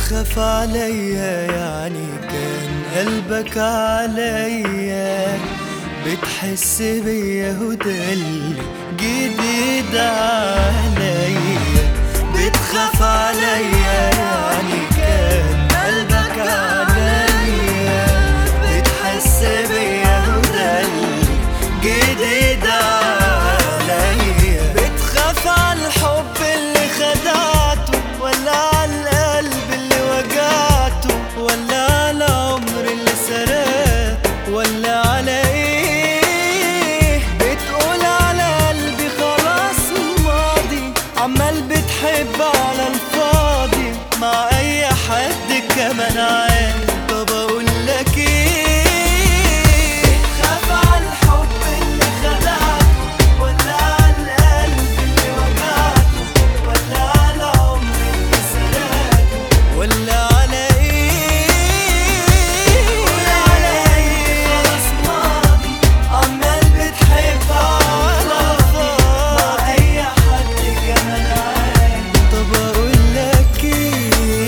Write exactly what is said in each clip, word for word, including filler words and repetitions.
بتخاف عليا يعني كان قلبك عليا، بتحس بيا وده اللي جديد عليا. بتخاف عليا يعني كان قلبك عليا، بتحس بيا وده اللي جديد عليا. بتخاف على الحب اللي خدعته، ولا على القلب اللي وجعته، ولا على عمر اللي سرقته، ولا على ايه؟ بتقول على قلبي خلاص ماضي، عمال بتحب على الفاضي مع اي حد كمان عادي. طب اقول لك ايه؟ بتخاف على الحب اللي خدعته، ولا على القلب اللي وجعته، ولا على عمر اللي سرقته، ولا على ايه؟ بتقول على ايه؟ خلاص ماضي، عمال بتحب على الفاضي مع اي حد كمان عادي. طب اقول لك ايه؟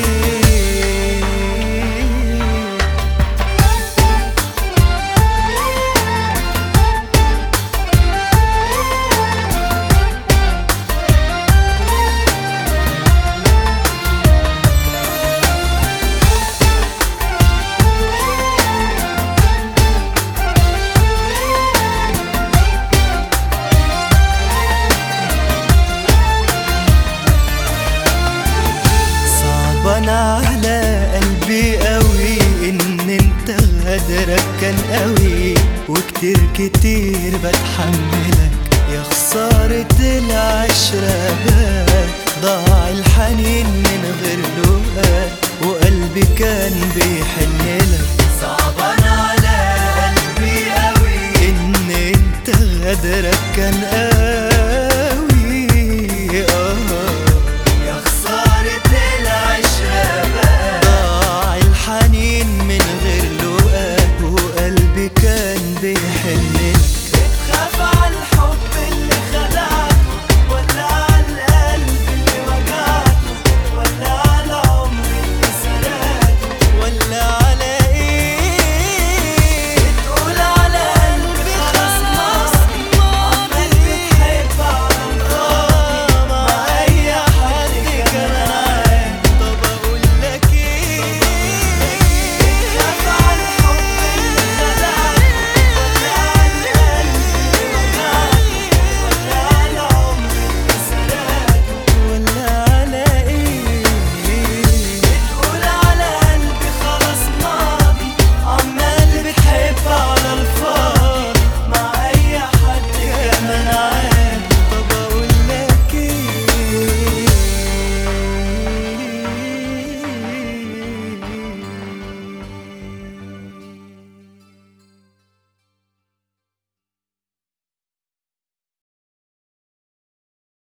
صعبان على قلبي قوي ان انت غدرك كان قوي، وكتير كتير بتحملك يا خسارة العشرة بقى.